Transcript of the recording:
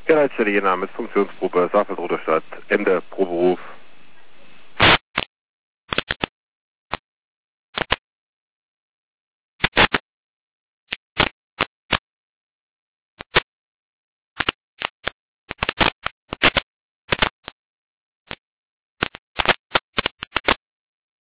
Ja, Leitstelle, Ihr Name ist Funktionsgruppe Saalfeld-Rudolstadt, Ende, Proberuf.